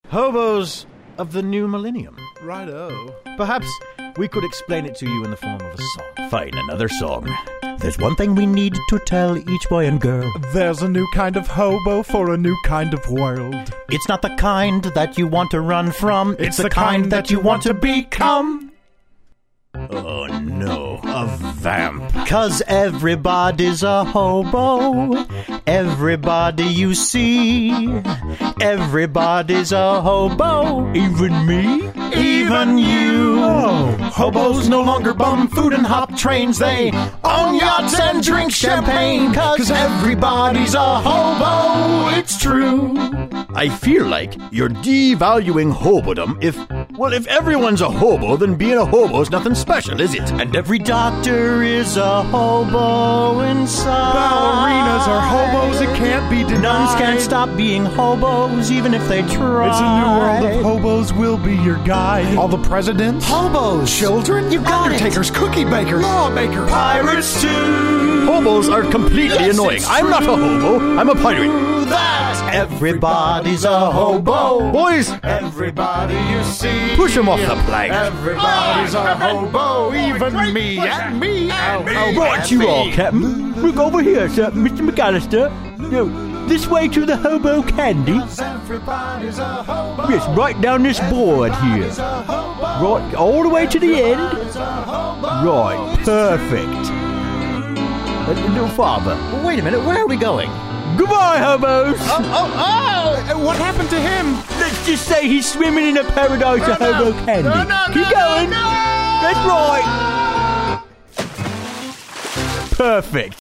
Hobos of the new millennium. Righto. Perhaps we could explain it to you in the form of a song. Fine, another song. There's one thing we need to tell each boy and girl. There's a new kind of hobo for a new kind of world. It's not the kind that you want to run from. It's the kind that you want to become. Oh no, a vamp. 'Cause everybody's a hobo. Everybody you see. Everybody's a hobo. Even me? Even you. Oh, Hobos no longer bum food and hop trains. They own yachts and drink champagne. 'Cause everybody's a hobo. It's true. I feel like you're devaluing hobodom if everyone's a hobo, then being a hobo is nothing special, is it? And every doctor is a hobo inside. Ballerinas are hobos, it can't be denied. Nuns can't stop being hobos even if they try. It's a new world of hobos, will be your guide. All the presidents, Hobos. children, You got it. undertakers, cookie bakers, lawmakers, Pirates too. Hobos are completely annoying. I'm not a hobo, I'm a pirate. That everybody's a hobo. Boys, Everybody you see, push him off the plank. everybody's a hobo, even me and me and me. Right you all, Captain. Look over here, sir, Mr. McAllister. No, this way to the hobo candy. Everybody's a hobo. Yes, right down this board here. Right, all the way to the end. Right, perfect. No farther. Wait a minute, where are we going? Goodbye, hobos. What happened to him? Let's just say he's swimming in a paradise of hobo candy. Keep going. That's right. Perfect.